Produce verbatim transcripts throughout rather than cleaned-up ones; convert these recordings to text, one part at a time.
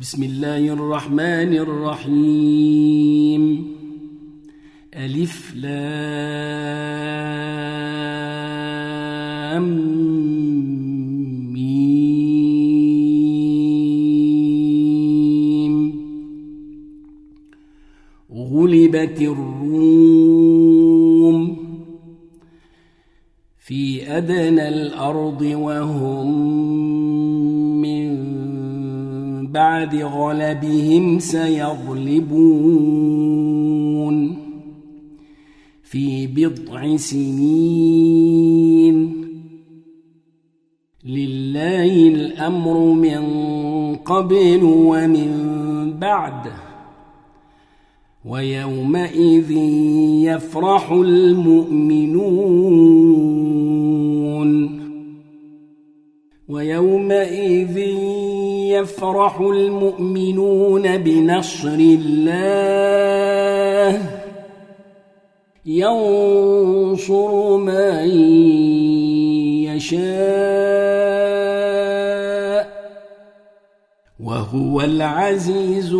بسم الله الرحمن الرحيم. ألف لام ميم. غلبت الروم في أدنى الأرض وهم بعد غلبهم سيغلبون في بضع سنين. لله الأمر من قبل ومن بعد ويومئذ يفرح المؤمنون ويومئذ يفرح المؤمنون بنصر الله ينصر من يشاء وهو العزيز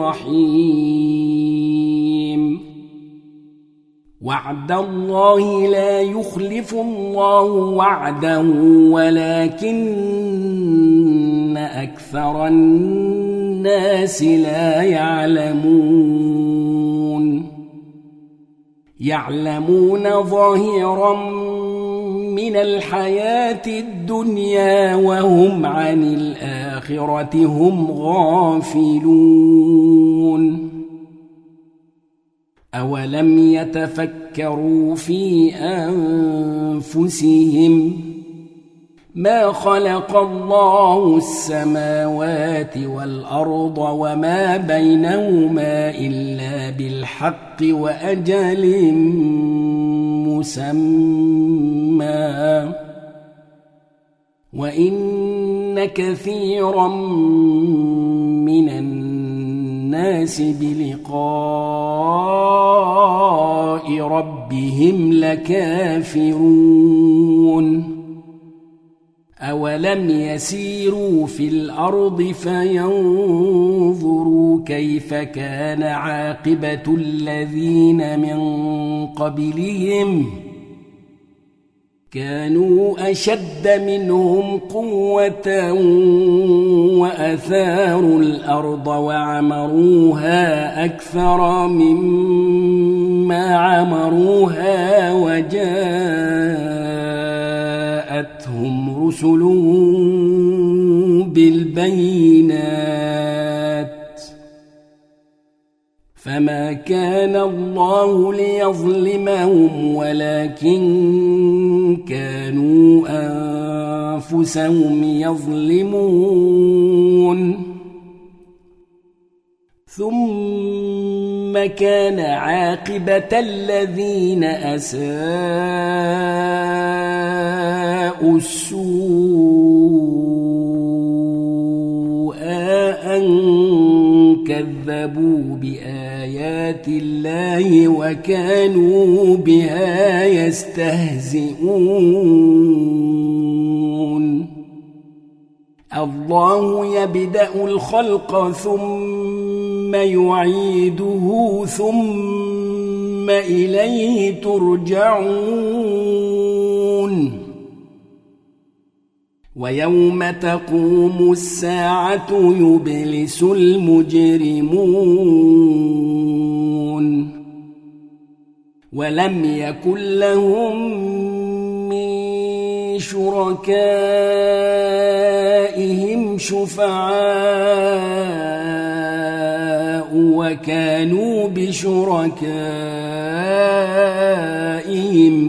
الرحيم. وعد الله لا يخلف الله وعده ولكن أكثر الناس لا يعلمون. يعلمون ظاهرا من الحياة الدنيا وهم عن الآخرة هم غافلون. أولم يتفكروا في أنفسهم ما خلق الله السماوات والأرض وما بينهما إلا بالحق وأجل مسمى وإن كثيرا من الناس بلقاء ربهم لكافرون. أولم يسيروا في الأرض فينظروا كيف كان عاقبة الذين من قبلهم كانوا أشد منهم قوة وأثاروا الأرض وعمروها أكثر مما عمروها وجاءتهم رسلهم بالبينات فما كان الله ليظلمهم ولكن كانوا أنفسهم يظلمون. ثم كان عاقبة الذين أساءوا السوء أن كذبوا بآيات الله وكانوا بها يستهزئون. الله يبدأ الخلق ثم يعيده ثم إليه ترجعون. ويوم تقوم الساعة يبلس المجرمون ولم يكن لهم من شركائهم شفعاء وكانوا بشركائهم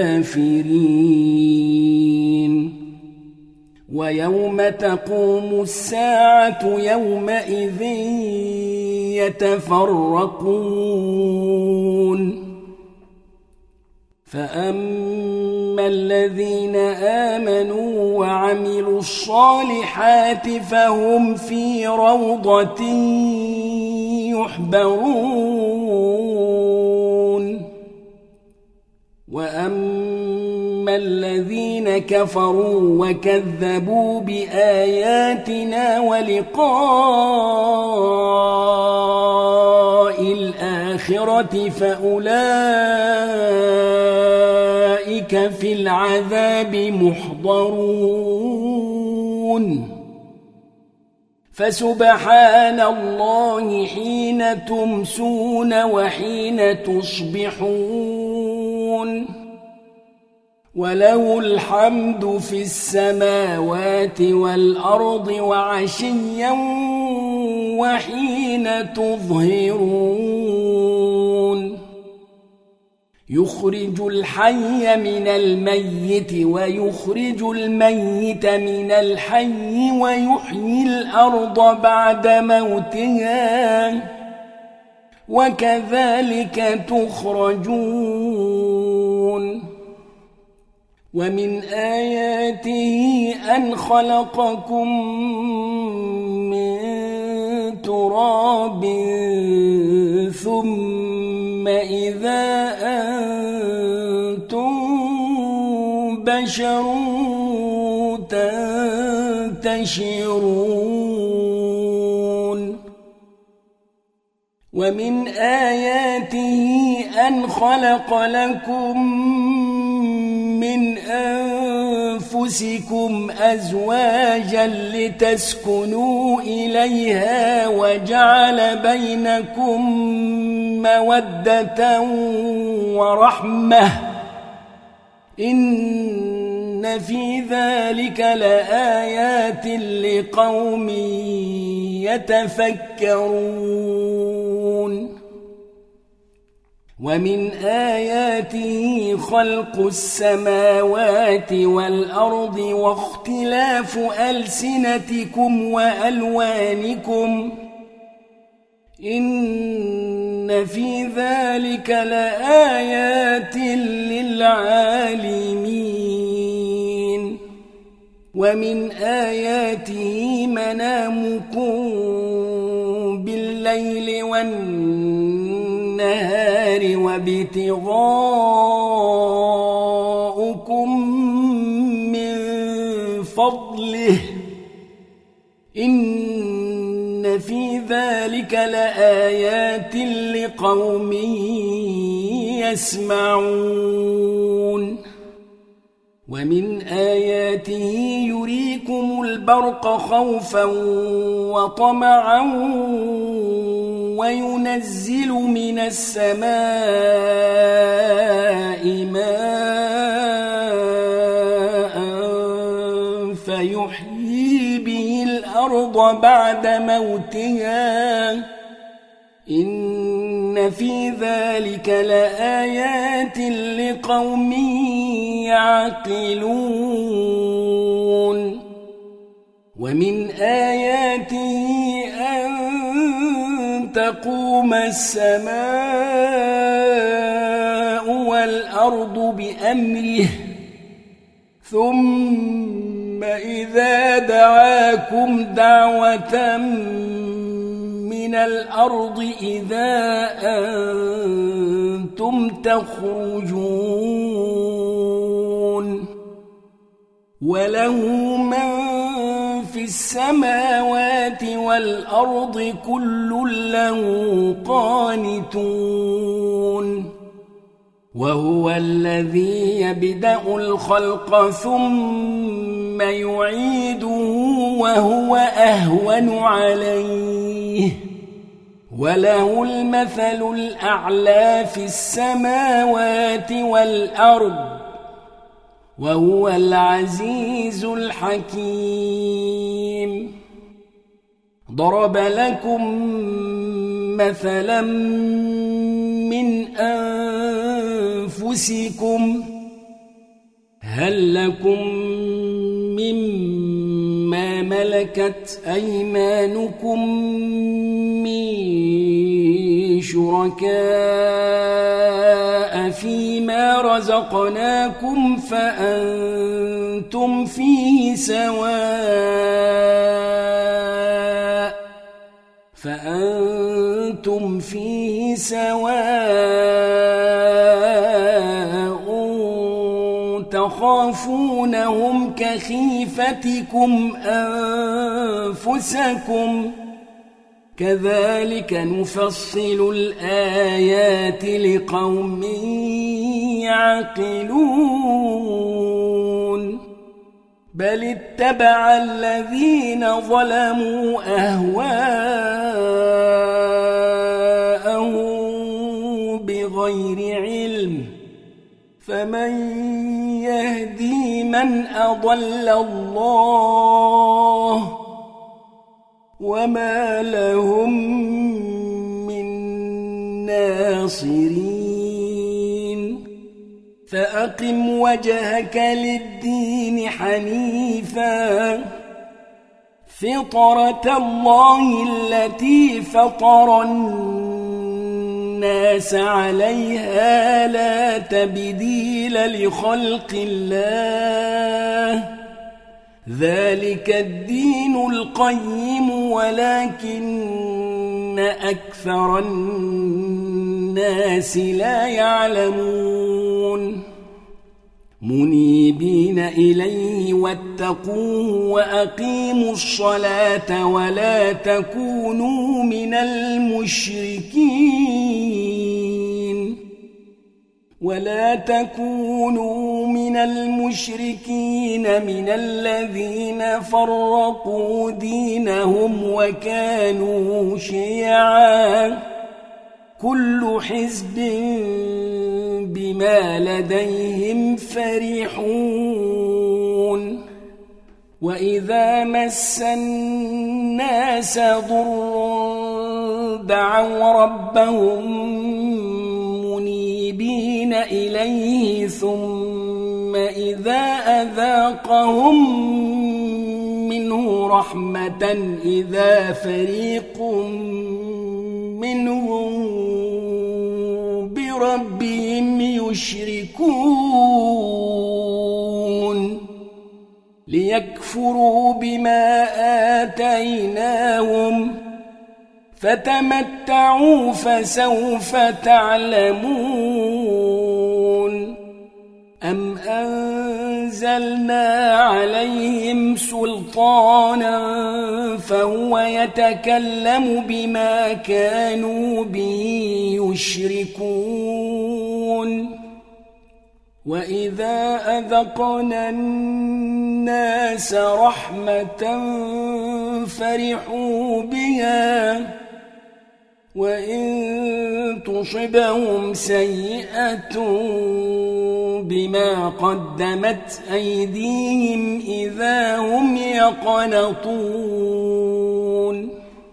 كافرين. ويوم تقوم الساعة يومئذ يتفرقون. فأما الذين آمنوا وعملوا الصالحات فهم في روضة يحبرون. وأما الذين كفروا وكذبوا بآياتنا ولقاء الآخرة فأولئك في العذاب محضرون فسبحان الله حين تمسون وحين تصبحون وله الحمد في السماوات والأرض وعشيا وحين تظهرون يخرج الحي من الميت ويخرج الميت من الحي ويحيي الأرض بعد موتها وكذلك تخرجون ومن آياته أن خلقكم من تراب ثم إذا أنتم بشر تنتشرون ومن آياته أن خلق لكم من أنفسكم أزواجا لتسكنوا إليها وجعل بينكم مودة ورحمة إن في ذلك لآيات لقوم يتفكرون ومن آياته خلق السماوات والأرض واختلاف ألسنتكم وألوانكم إن في ذلك لآيات للعالمين ومن آياته منامكم بالليل والنهار وابتغاؤكم من فضله إن في ذلك لآيات لقوم يسمعون ومن آياته يريكم البرق خوفا وطمعا وينزل من السماء ماء فيحيي به الأرض بعد موتها إن في ذلك لآيات لقوم يعقلون ومن آياته أن تقوم السماء والأرض بأمره ثم إذا دعاكم دعوة من الأرض إذا أنتم تخرجون وله من في السماوات والأرض كل له قانتون وهو الذي يبدأ الخلق ثم يعيده وهو أهون عليه وله المثل الأعلى في السماوات والأرض وهو العزيز الحكيم ضرب لكم مثلا من أنفسكم هل لكم مما ملكت أيمانكم من شركاء فيما رزقناكم فأنتم فيه سواء فأنتم فيه سواء تخافونهم كخيفتكم أنفسكم كذلك نفصل الآيات لقوم يعقلون بل اتبع الذين ظلموا أهواءهم بغير علم فمن يهدي من أضل الله وما لهم من ناصرين فأقم وجهك للدين حنيفا فطرة الله التي فطر الناس عليها لا تبديل لخلق الله ذلك الدين القيم ولكن أكثر الناس لا يعلمون منيبين إليه واتقوه وأقيموا الصلاة ولا تكونوا من المشركين ولا تكونوا من المشركين من الذين فرقوا دينهم وكانوا شيعا كل حزب بما لديهم فرحون وإذا مس الناس ضر دعوا ربهم منيبين إليه ثم إذا أذاقهم منه رحمة إذا فريق منهم بربهم يشركون ليكفروا بما آتيناهم فتمتعوا فسوف تعلمون أم أنزلنا عليهم سلطانا فهو يتكلم بما كانوا به يشركون وإذا أذقنا الناس رحمة فرحوا بها وإن تصبهم سيئة بما قدمت أيديهم إذا هم يقنطون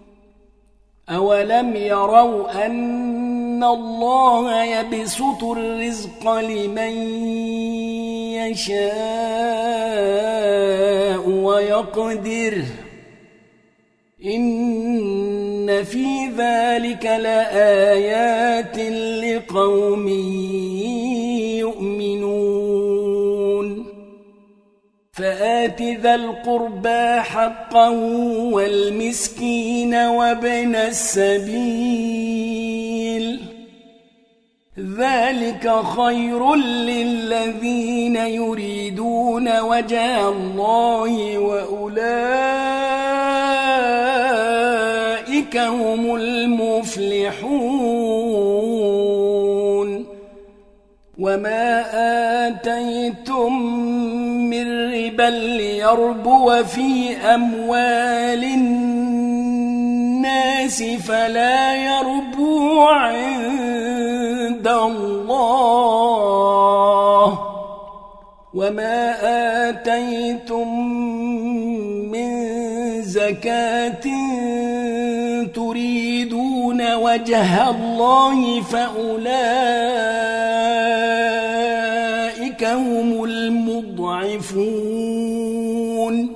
أولم يروا أن الله يبسط الرزق لمن يشاء ويقدر إن في ذلك لآيات لقوم يؤمنون فآت ذا القربى حقه والمسكين وابن السبيل ذلك خير للذين يريدون وجه الله وأولئك هم المفلحون وما آتيتم من ربا ليربو في أموال الناس فلا يربو عند الله وما آتيتم من زكاة تريدون وجه الله فأولئك هم المضعفون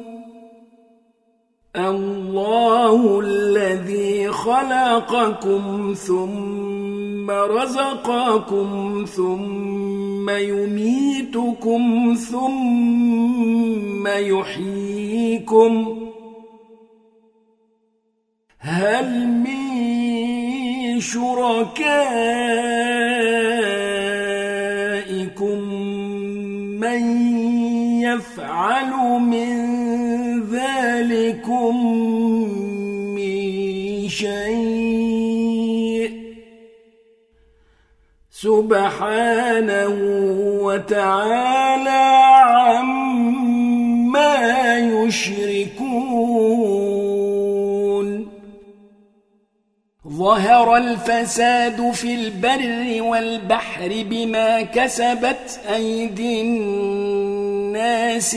الله الذي خلقكم ثم رزقكم ثم يميتكم ثم يحييكم هل من شركائكم من يفعل من ذلكم من شيء سبحانه وتعالى عما يشركون ظهر الفساد في البر والبحر بما كسبت أيدي الناس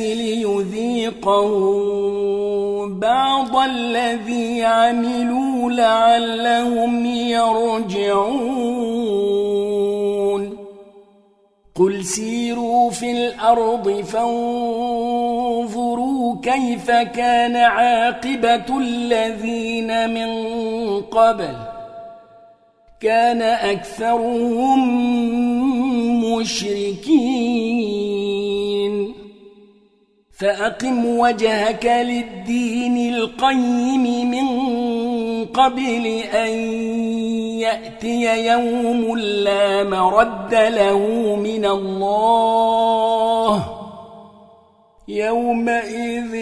ليذيقهم بعض الذي عملوا لعلهم يرجعون قل سيروا في الأرض فانظروا كيف كان عاقبة الذين من قبل كان أكثرهم مشركين فأقم وجهك للدين القيم من قبل أن يأتي يوم لا مرد له من الله يومئذ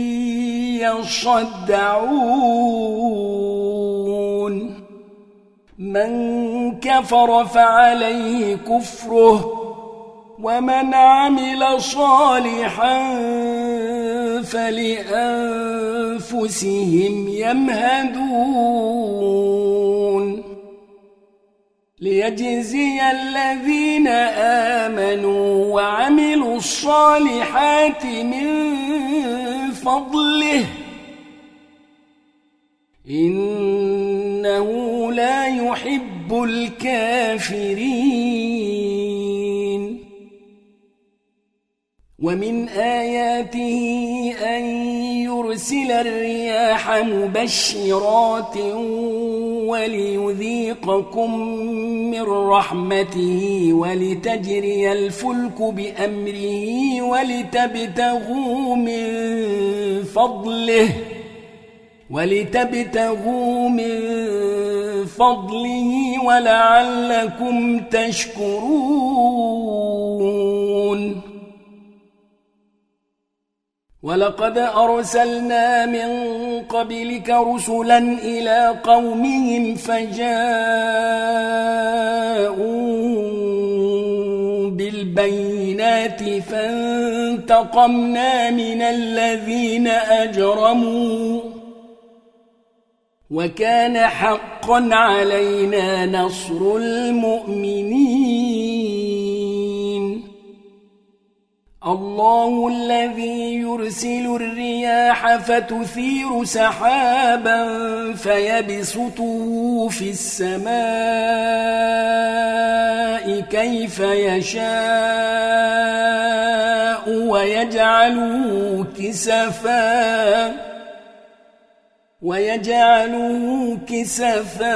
يصدعون من كفر فعليه كفره ومن عمل صالحا فلأنفسهم يمهدون ليجزي الذين آمنوا وعملوا الصالحات من فضله إنه لا يحب الكافرين ومن آياته أن يرسل الرياح مبشرات وليذيقكم من رحمته ولتجري الفلك بأمره ولتبتغوا من فضله ولتبتغوا من فضله ولعلكم تشكرون ولقد أرسلنا من قبلك رسلا إلى قومهم فجاءوا بالبينات فانتقمنا من الذين أجرموا وكان حقا علينا نصر المؤمنين الله الذي يرسل الرياح فتثير سحابا فيبسطه في السماء كيف يشاء ويجعله كسفا ويجعله كسفا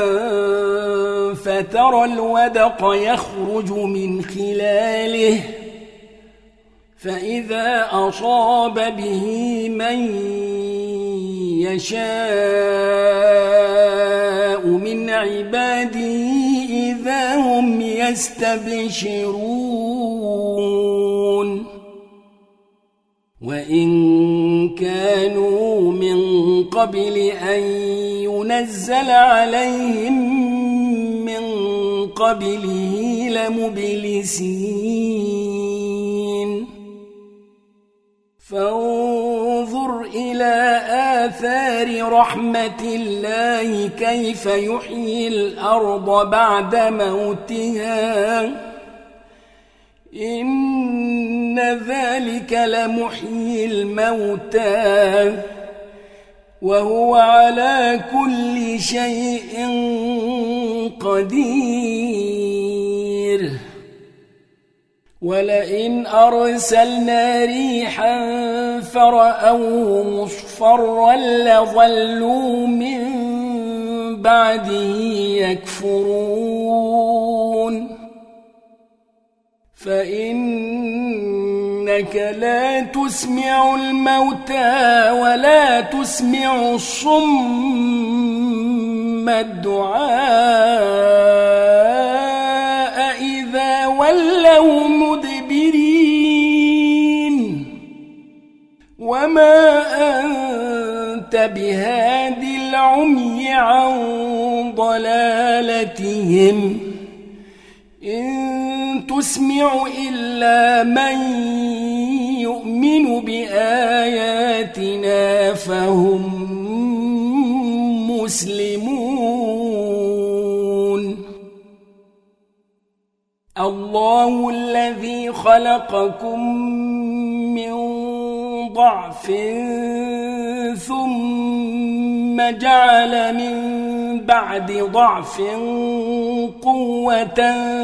فترى الودق يخرج من خلاله فإذا أصاب به من يشاء من عباده إذا هم يستبشرون وإن كانوا من قبل أن ينزل عليهم من قبله لمبلسين فانظر إلى آثار رحمة الله كيف يحيي الأرض بعد موتها إن ذلك لمحيي الموتى وهو على كل شيء قدير ولئن أرسلنا ريحا فرأوه مصفرا لظلوا من بعده يكفرون فإنك لا تسمع الموتى ولا تسمع الصم الدعاء إذا ولوا مدبرين وما أنت بهاد العمي عن ضلالتهم إن تسمع إلا من يؤمن بآياتنا فهم مسلمون. الله الذي خلقكم من ضعف ثم جعل من بعد ضعف قوة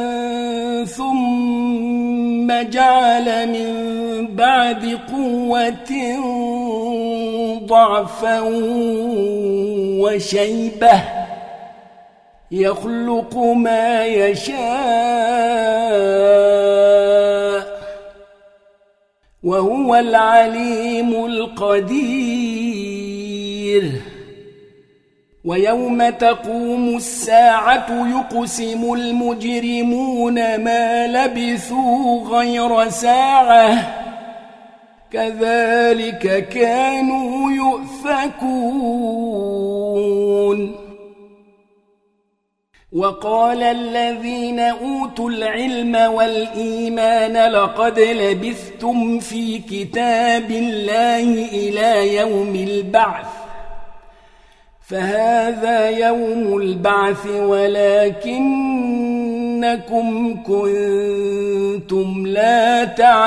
ثم جعل من بعد قوة ضعفا وشيبة يخلق ما يشاء وهو العليم القدير. ويوم تقوم الساعة يقسم المجرمون ما لبثوا غير ساعة كذلك كانوا يؤفكون. وقال الذين أوتوا العلم والإيمان لقد لبثتم في كتاب الله إلى يوم البعث فهذا يوم البعث ولكنكم كنتم لا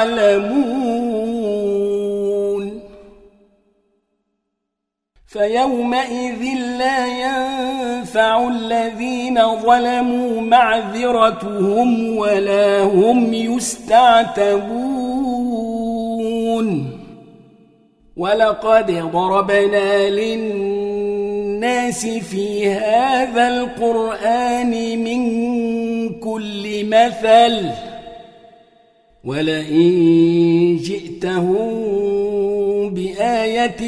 تعلمون. فيومئذ لا ينفع الذين ظلموا معذرتهم ولا هم يستعتبون. ولقد ضربنا للناس في هذا القرآن من كل مثل ولئن جئتهم بآية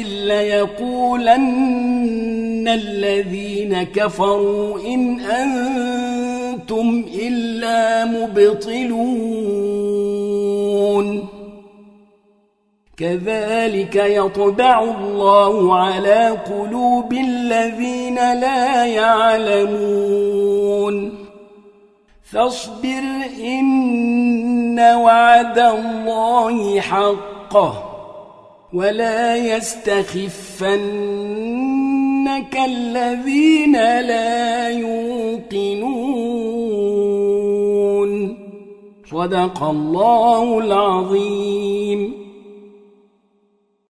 ليقولن الذين كفروا إن أنتم إلا مبطلون. كذلك يطبع الله على قلوب الذين لا يعلمون. فاصبر إن وعد الله حق ولا يستخفنك الذين لا يوقنون. صدق الله العظيم.